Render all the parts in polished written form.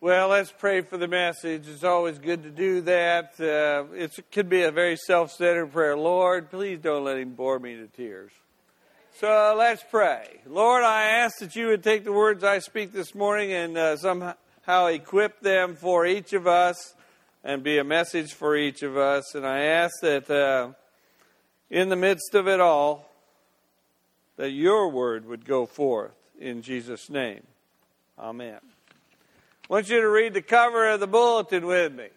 Well, let's pray for the message. It's always good to do that. It could be a very self-centered prayer. Lord, please don't let him bore me to tears. So let's pray. Lord, I ask that you would take the words I speak this morning and somehow equip them for each of us and be a message for each of us. And I ask that in the midst of it all, that your word would go forth in Jesus' name. Amen. I want you to read the cover of the bulletin with me.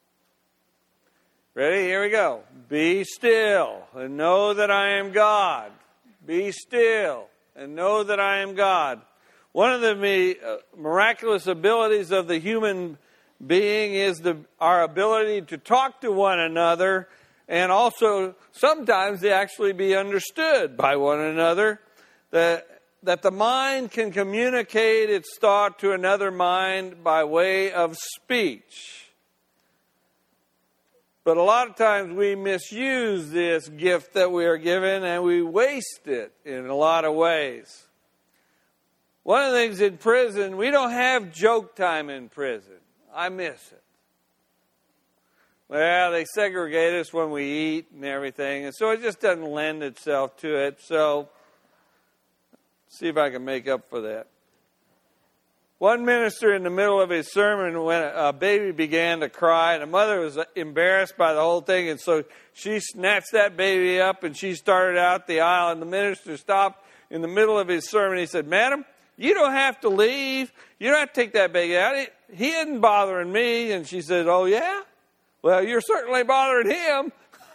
Ready? Here we go. Be still and know that I am God. Be still and know that I am God. One of the miraculous abilities of the human being is our ability to talk to one another, and also sometimes to actually be understood by one another. That the mind can communicate its thought to another mind by way of speech. But a lot of times we misuse this gift that we are given and we waste it in a lot of ways. One of the things in prison, we don't have joke time in prison. I miss it. Well, they segregate us when we eat and everything, and so it just doesn't lend itself to it. So see if I can make up for that. One minister in the middle of his sermon, when a baby began to cry, and the mother was embarrassed by the whole thing, and so she snatched that baby up and she started out the aisle, and the minister stopped in the middle of his sermon. He said, "Madam, you don't have to leave. You don't have to take that baby out. He isn't bothering me." And she said, "Oh, yeah? Well, you're certainly bothering him."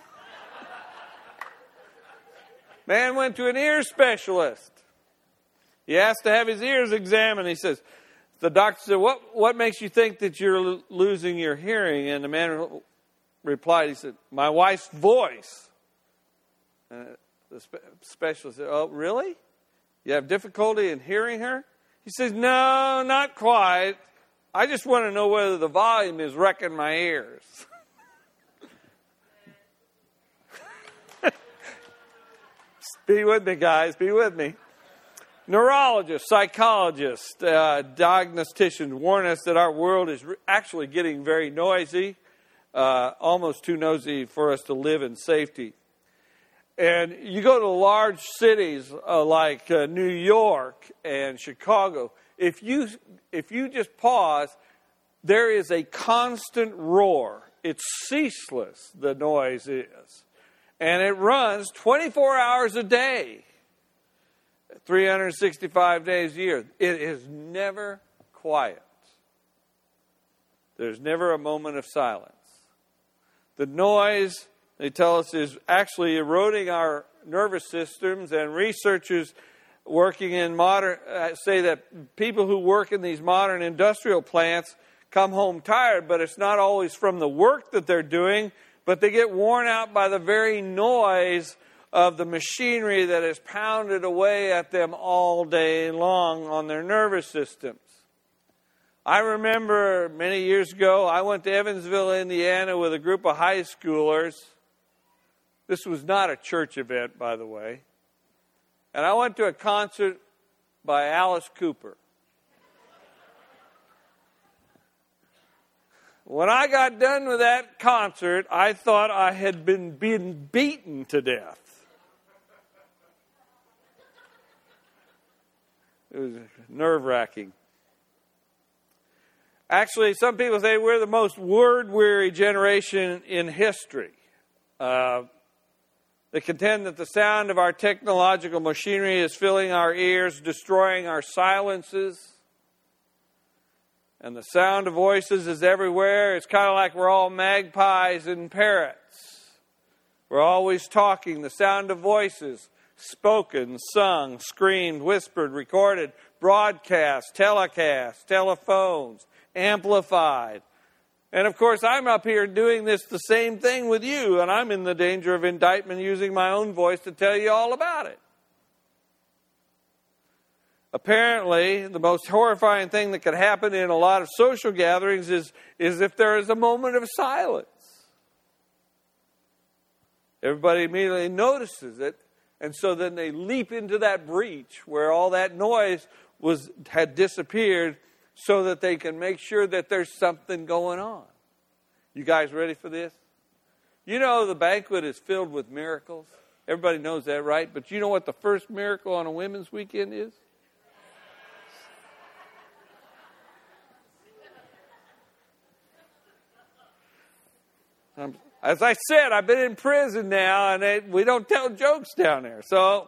Man went to an ear specialist. He asked to have his ears examined. He says, the doctor said, what makes you think that you're losing your hearing? And the man replied, he said, "My wife's voice." And the specialist said, "Oh, really? You have difficulty in hearing her?" He says, "No, not quite. I just want to know whether the volume is wrecking my ears." Be with me, guys. Be with me. Neurologists, psychologists, diagnosticians warn us that our world is actually getting very noisy, almost too noisy for us to live in safety. And you go to large cities like New York and Chicago, if you just pause, there is a constant roar. It's ceaseless, the noise is. And it runs 24 hours a day. 365 days a year. It is never quiet. There's never a moment of silence. The noise, they tell us, is actually eroding our nervous systems, and researchers working in say that people who work in these modern industrial plants come home tired, but it's not always from the work that they're doing, but they get worn out by the very noise of the machinery that is pounded away at them all day long on their nervous systems. I remember many years ago, I went to Evansville, Indiana with a group of high schoolers. This was not a church event, by the way. And I went to a concert by Alice Cooper. When I got done with that concert, I thought I had been beaten to death. It was nerve-wracking. Actually, some people say we're the most word-weary generation in history. They contend that the sound of our technological machinery is filling our ears, destroying our silences. And the sound of voices is everywhere. It's kind of like we're all magpies and parrots. We're always talking. The sound of voices, spoken, sung, screamed, whispered, recorded, broadcast, telecast, telephones, amplified. And of course, I'm up here doing the same thing with you, and I'm in the danger of indictment using my own voice to tell you all about it. Apparently, the most horrifying thing that could happen in a lot of social gatherings is if there is a moment of silence. Everybody immediately notices it, and so then they leap into that breach where all that noise had disappeared, so that they can make sure that there's something going on. You guys ready for this? You know the banquet is filled with miracles. Everybody knows that, right? But you know what the first miracle on a women's weekend is? As I said, I've been in prison now, and we don't tell jokes down there. So,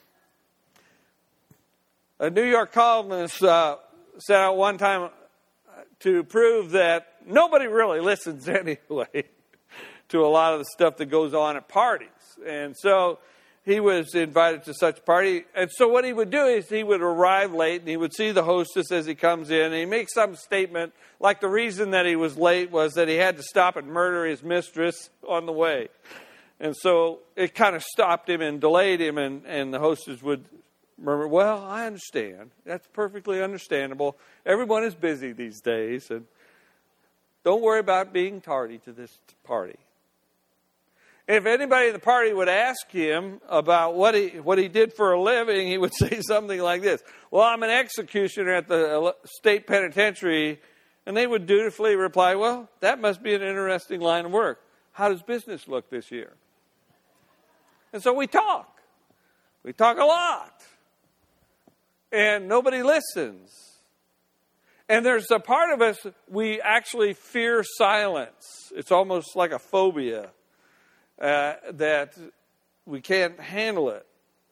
a New York columnist set out one time to prove that nobody really listens anyway to a lot of the stuff that goes on at parties. And so he was invited to such a party. And so what he would do is he would arrive late and he would see the hostess as he comes in. And he makes some statement like the reason that he was late was that he had to stop and murder his mistress on the way. And so it kind of stopped him and delayed him. And the hostess would murmur, well, I understand. That's perfectly understandable. Everyone is busy these days. And don't worry about being tardy to this party. If anybody in the party would ask him about what he did for a living, he would say something like this. Well, I'm an executioner at the state penitentiary. And they would dutifully reply, well, that must be an interesting line of work. How does business look this year? And so we talk. We talk a lot. And nobody listens. And there's a part of us, we actually fear silence. It's almost like a phobia. That we can't handle it.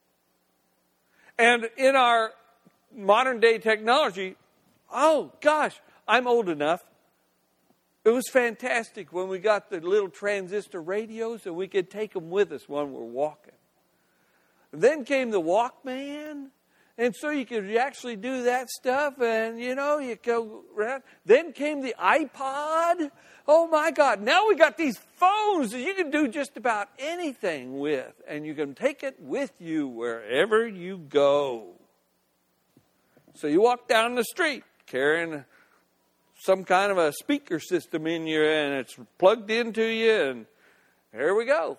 And in our modern day technology, oh gosh, I'm old enough. It was fantastic when we got the little transistor radios and we could take them with us when we're walking. Then came the Walkman. And so you could actually do that stuff and, you go around. Then came the iPod. Oh, my God. Now we got these phones that you can do just about anything with. And you can take it with you wherever you go. So you walk down the street carrying some kind of a speaker system in you and it's plugged into you and here we go.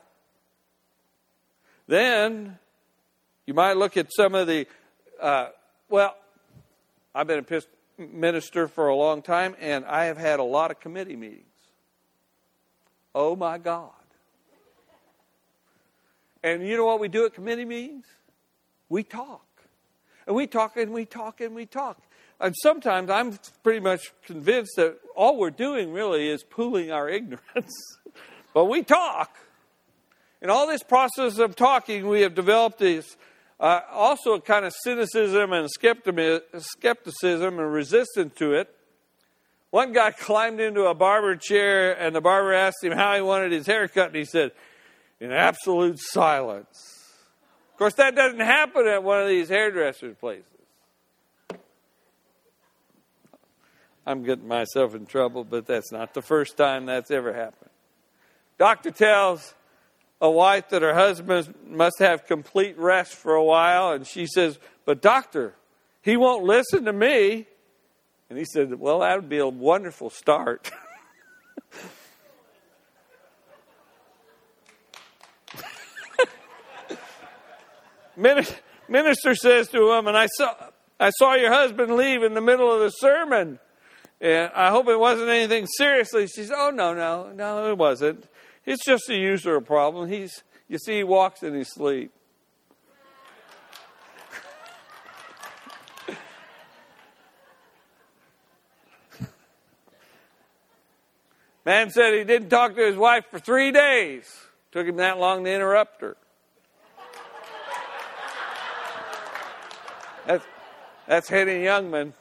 Then you might look at some of the I've been a minister for a long time, and I have had a lot of committee meetings. Oh, my God. And you know what we do at committee meetings? We talk. And we talk and we talk and we talk. And sometimes I'm pretty much convinced that all we're doing really is pooling our ignorance. But we talk. In all this process of talking, we have developed this also a kind of cynicism and skepticism and resistance to it. One guy climbed into a barber chair and the barber asked him how he wanted his hair cut and he said, in absolute silence. Of course, that doesn't happen at one of these hairdresser places. I'm getting myself in trouble, but that's not the first time that's ever happened. Doctor tells a wife that her husband must have complete rest for a while. And she says, but doctor, he won't listen to me. And he said, well, that would be a wonderful start. Minister says to him, and I saw your husband leave in the middle of the sermon. And I hope it wasn't anything seriously. She says, oh, no, it wasn't. It's just a usual problem. You see, he walks in his sleep. Man said he didn't talk to his wife for 3 days. Took him that long to interrupt her. That's Henny Youngman.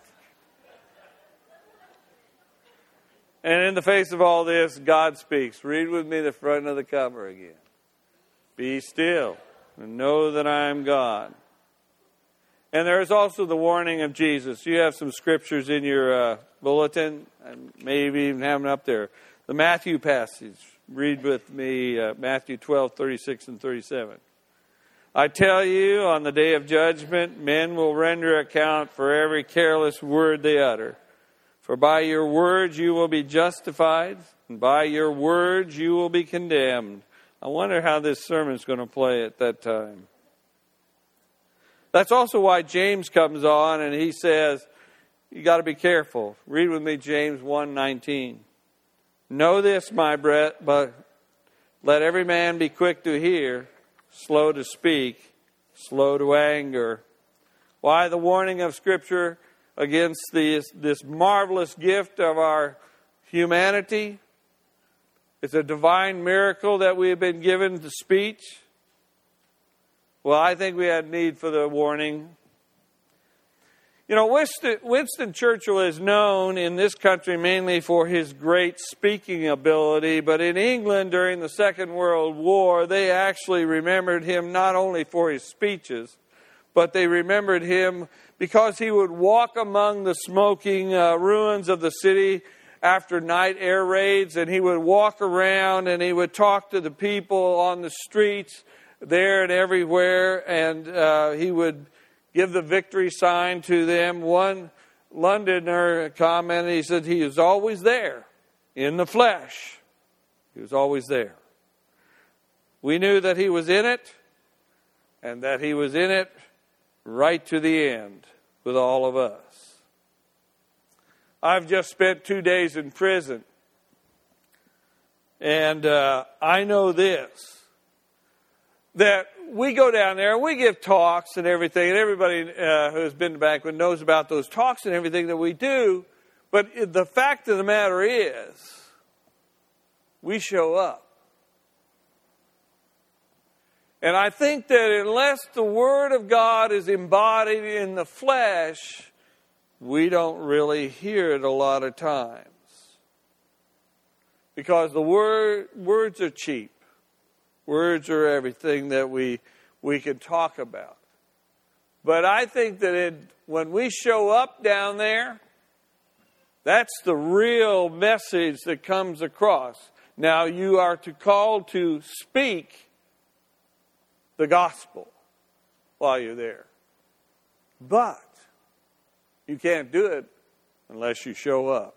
And in the face of all this, God speaks. Read with me the front of the cover again. Be still and know that I am God. And there is also the warning of Jesus. You have some scriptures in your bulletin, and maybe even have them up there. The Matthew passage. Read with me Matthew 12:36 and 37. I tell you, on the day of judgment, men will render account for every careless word they utter. For by your words you will be justified, and by your words you will be condemned. I wonder how this sermon is going to play at that time. That's also why James comes on and he says, you got to be careful. Read with me James 1:19. Know this, my brethren, but let every man be quick to hear, slow to speak, slow to anger. Why the warning of Scripture against this marvelous gift of our humanity? It's a divine miracle that we have been given to speech. Well, I think we had need for the warning. You know, Winston Churchill is known in this country mainly for his great speaking ability, but in England during the Second World War, they actually remembered him not only for his speeches, but they remembered him because he would walk among the smoking ruins of the city after night air raids, and he would walk around and he would talk to the people on the streets there and everywhere, and he would give the victory sign to them. One Londoner commented, he said, he is always there in the flesh. He was always there. We knew that he was in it, and that he was in it right to the end with all of us. I've just spent 2 days in prison, and I know this, that we go down there, we give talks and everything, and everybody who's been to Banquet knows about those talks and everything that we do, but the fact of the matter is, we show up. And I think that unless the Word of God is embodied in the flesh, we don't really hear it a lot of times. Because the words are cheap. Words are everything that we can talk about. But I think that when we show up down there, that's the real message that comes across. Now, you are called to speak the gospel while you're there. But you can't do it unless you show up.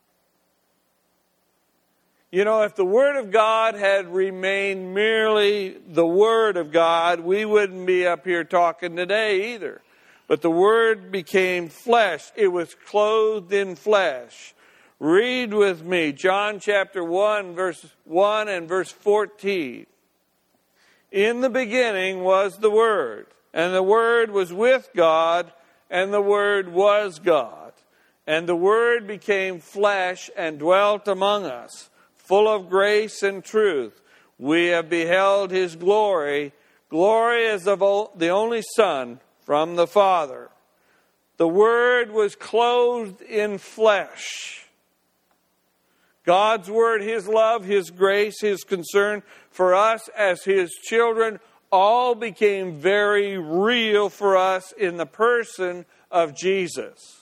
You know, if the Word of God had remained merely the Word of God, we wouldn't be up here talking today either. But the Word became flesh. It was clothed in flesh. Read with me John chapter 1, verse 1 and verse 14. In the beginning was the Word, and the Word was with God, and the Word was God. And the Word became flesh and dwelt among us, full of grace and truth. We have beheld His glory. Glory as of the only Son from the Father. The Word was clothed in flesh. God's Word, His love, His grace, His concern for us as His children all became very real for us in the person of Jesus.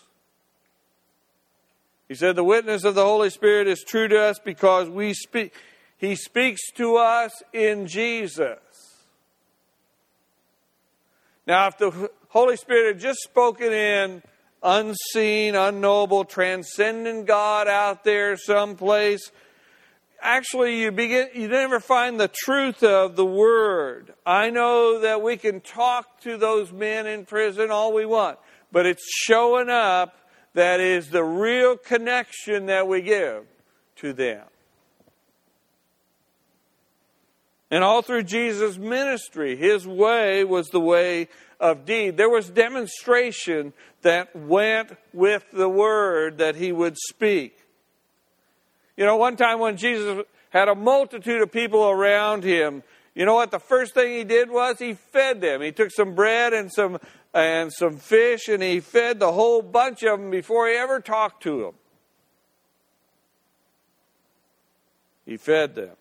He said, the witness of the Holy Spirit is true to us because He speaks to us in Jesus. Now, if the Holy Spirit had just spoken in unseen, unknowable, transcendent God out there someplace, actually you never find the truth of the Word. I know that we can talk to those men in prison all we want, but it's showing up that is the real connection that we give to them. And all through Jesus' ministry, His way was the way of deed. There was demonstration that went with the word that He would speak. You know, one time when Jesus had a multitude of people around Him, you know what? The first thing He did was He fed them. He took some bread and some fish, and He fed the whole bunch of them before He ever talked to them. He fed them.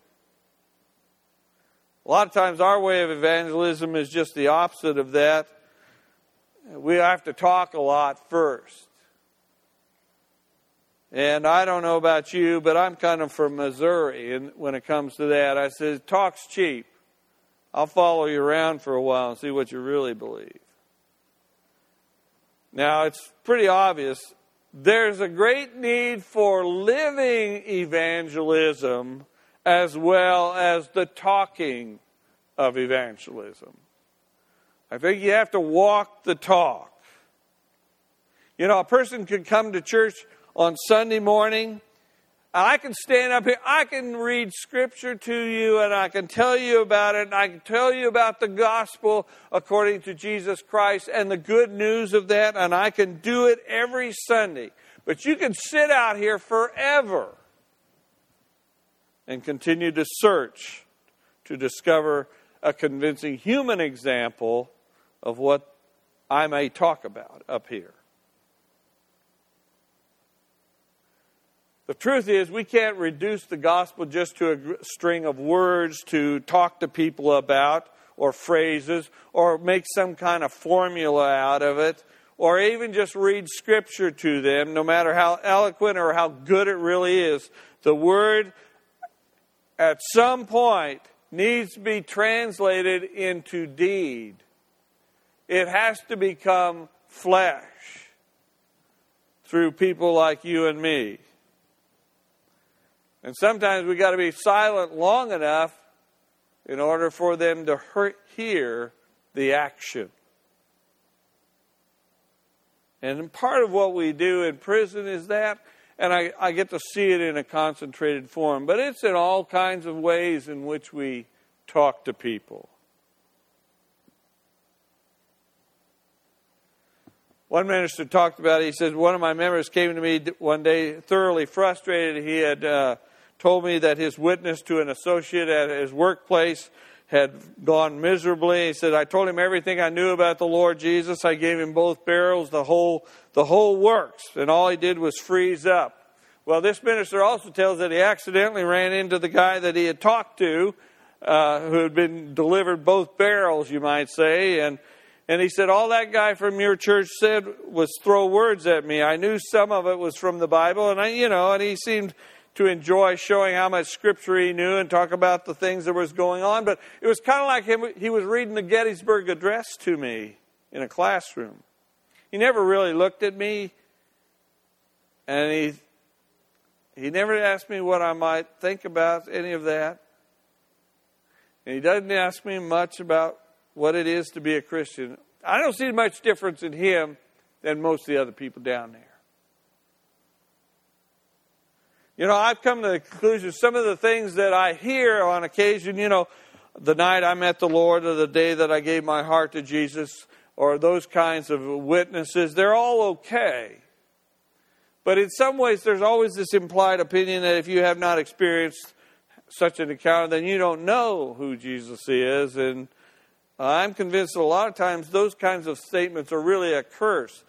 A lot of times our way of evangelism is just the opposite of that. We have to talk a lot first. And I don't know about you, but I'm kind of from Missouri, and when it comes to that, I said, talk's cheap. I'll follow you around for a while and see what you really believe. Now, it's pretty obvious. There's a great need for living evangelism as well as the talking of evangelism. I think you have to walk the talk. You know, a person could come to church on Sunday morning. I can stand up here, I can read Scripture to you, and I can tell you about it, and I can tell you about the gospel according to Jesus Christ and the good news of that, and I can do it every Sunday. But you can sit out here forever and continue to search to discover a convincing human example of what I may talk about up here. The truth is, we can't reduce the gospel just to a string of words to talk to people about, or phrases, or make some kind of formula out of it, or even just read Scripture to them, no matter how eloquent or how good it really is. The Word, at some point, needs to be translated into deed. It has to become flesh through people like you and me. And sometimes we got to be silent long enough in order for them to hear the action. And part of what we do in prison is that, and I get to see it in a concentrated form, but it's in all kinds of ways in which we talk to people. One minister talked about it. He said, one of my members came to me one day thoroughly frustrated. He had told me that his witness to an associate at his workplace had gone miserably. He said, I told him everything I knew about the Lord Jesus. I gave him both barrels, the whole works, and all he did was freeze up. Well, this minister also tells that he accidentally ran into the guy that he had talked to, who had been delivered both barrels, you might say, and he said, all that guy from your church said was throw words at me. I knew some of it was from the Bible, and he seemed to enjoy showing how much Scripture he knew and talk about the things that was going on. But it was kind of like he was reading the Gettysburg Address to me in a classroom. He never really looked at me, and he never asked me what I might think about any of that. And he doesn't ask me much about what it is to be a Christian. I don't see much difference in him than most of the other people down there. You know, I've come to the conclusion, some of the things that I hear on occasion, the night I met the Lord or the day that I gave my heart to Jesus, or those kinds of witnesses, they're all okay. But in some ways, there's always this implied opinion that if you have not experienced such an encounter, then you don't know who Jesus is. And I'm convinced that a lot of times those kinds of statements are really a curse.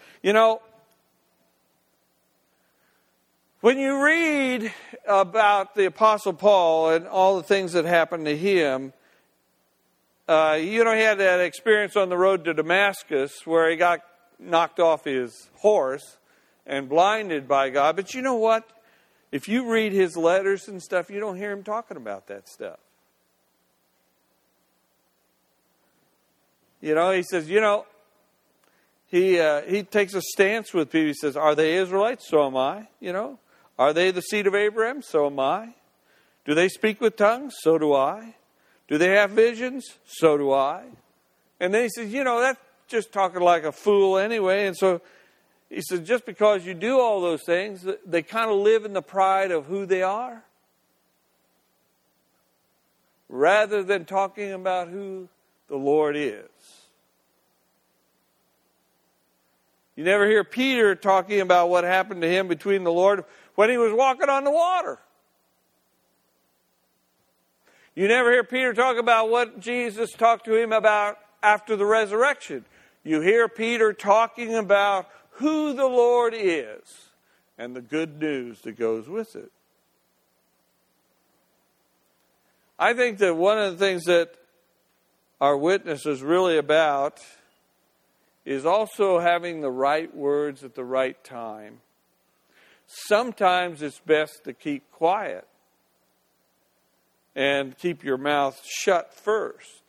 When you read about the Apostle Paul and all the things that happened to him, he had that experience on the road to Damascus where he got knocked off his horse and blinded by God. But you know what? If you read his letters and stuff, you don't hear him talking about that stuff. He says, he takes a stance with people. He says, are they Israelites? So am I, Are they the seed of Abraham? So am I. Do they speak with tongues? So do I. Do they have visions? So do I. And then he says, that's just talking like a fool anyway. And so he says, just because you do all those things, they kind of live in the pride of who they are, rather than talking about who the Lord is. You never hear Peter talking about what happened to him between the Lord when he was walking on the water. You never hear Peter talk about what Jesus talked to him about after the resurrection. You hear Peter talking about who the Lord is and the good news that goes with it. I think that one of the things that our witness is really about is also having the right words at the right time. Sometimes it's best to keep quiet and keep your mouth shut first.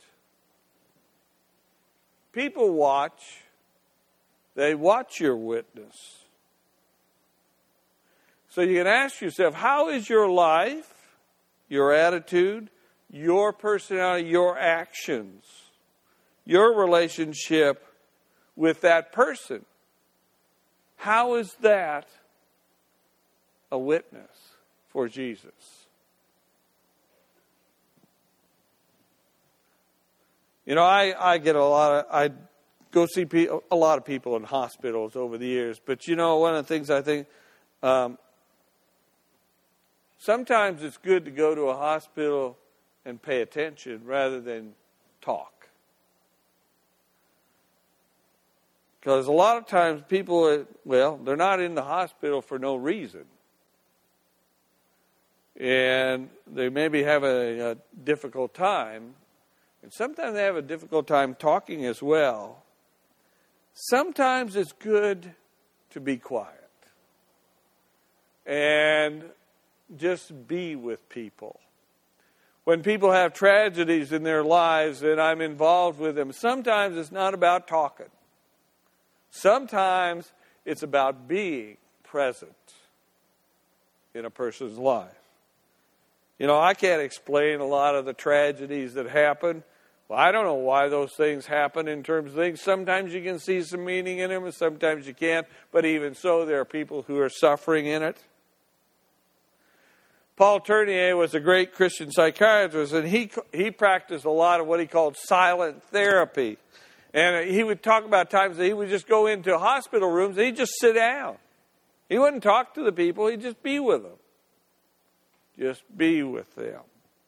People watch. They watch your witness. So you can ask yourself, how is your life, your attitude, your personality, your actions, your relationship with that person? How is that a witness for Jesus? You know, I go see a lot of people in hospitals over the years. But, you know, one of the things I think, sometimes it's good to go to a hospital and pay attention rather than talk. Because a lot of times people, they're not in the hospital for no reason. And they maybe have a difficult time. And sometimes they have a difficult time talking as well. Sometimes it's good to be quiet and just be with people. When people have tragedies in their lives and I'm involved with them, sometimes it's not about talking. Sometimes it's about being present in a person's life. You know, I can't explain a lot of the tragedies that happen. Well, I don't know why those things happen in terms of things. Sometimes you can see some meaning in them and sometimes you can't. But even so, there are people who are suffering in it. Paul Tournier was a great Christian psychiatrist, and he practiced a lot of what he called silent therapy. And he would talk about times that he would just go into hospital rooms and he'd just sit down. He wouldn't talk to the people, he'd just be with them. Just be with them.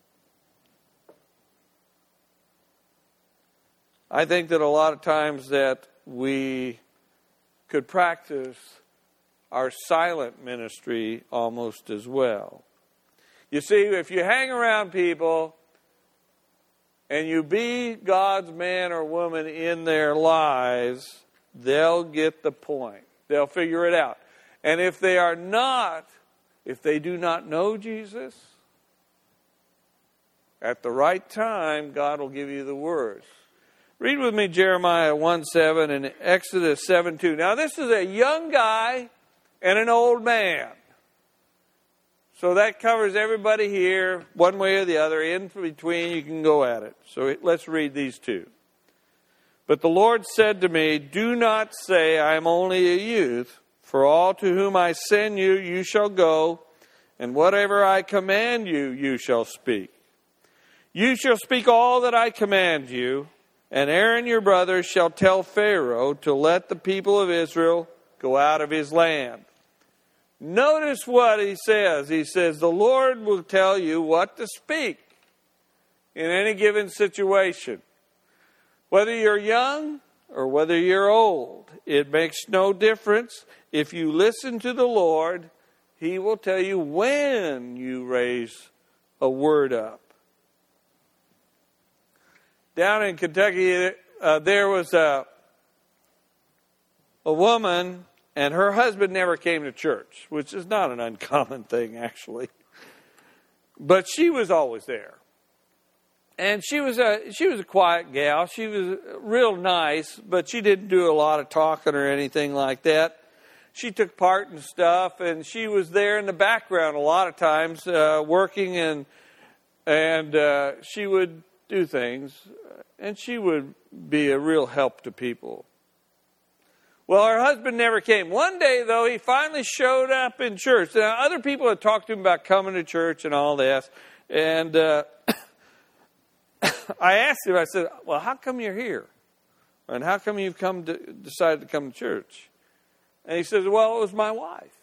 I think that a lot of times that we could practice our silent ministry almost as well. You see, if you hang around people and you be God's man or woman in their lives, they'll get the point. They'll figure it out. And if they do not know Jesus, at the right time, God will give you the words. Read with me Jeremiah 1:7 and Exodus 7:2. Now this is a young guy and an old man. So that covers everybody here, one way or the other. In between, you can go at it. So let's read these two. But the Lord said to me, do not say, I am only a youth. For all to whom I send you, you shall go. And whatever I command you, you shall speak. You shall speak all that I command you. And Aaron your brother shall tell Pharaoh to let the people of Israel go out of his land. Notice what he says. He says, the Lord will tell you what to speak in any given situation. Whether you're young or whether you're old, it makes no difference. If you listen to the Lord, He will tell you when you raise a word up. Down in Kentucky, there was a woman, and her husband never came to church, which is not an uncommon thing, actually. But she was always there. And she was a quiet gal. She was real nice, but she didn't do a lot of talking or anything like that. She took part in stuff, and she was there in the background a lot of times, working, and she would do things, and she would be a real help to people. Well, her husband never came. One day, though, he finally showed up in church. Now, other people had talked to him about coming to church and all this, and I asked him, I said, well, how come you're here? And how come you've decided to come to church? And he says, well, it was my wife.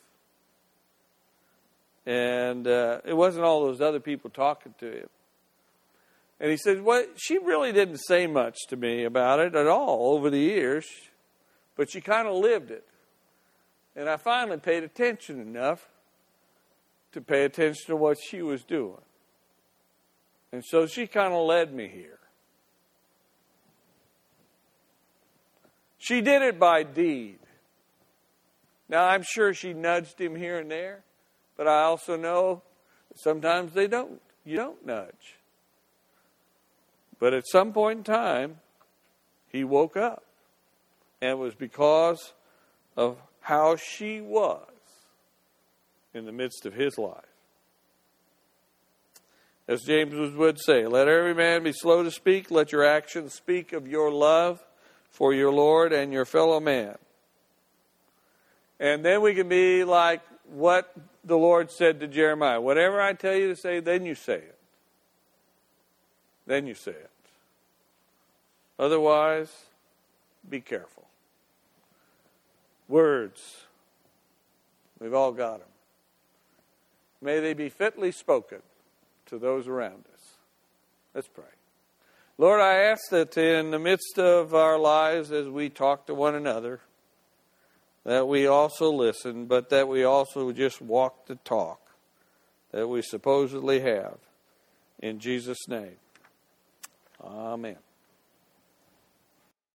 And it wasn't all those other people talking to him. And he said, well, she really didn't say much to me about it at all over the years, but she kind of lived it. And I finally paid attention enough to pay attention to what she was doing. And so she kind of led me here. She did it by deed. Now, I'm sure she nudged him here and there, but I also know that sometimes they don't. You don't nudge. But at some point in time, he woke up. And it was because of how she was in the midst of his life. As James would say, let every man be slow to speak. Let your actions speak of your love for your Lord and your fellow man. And then we can be like what the Lord said to Jeremiah. Whatever I tell you to say, then you say it. Then you say it. Otherwise, be careful. Words. We've all got them. May they be fitly spoken to those around us. Let's pray. Lord, I ask that in the midst of our lives as we talk to one another, that we also listen, but that we also just walk the talk that we supposedly have. In Jesus' name, amen.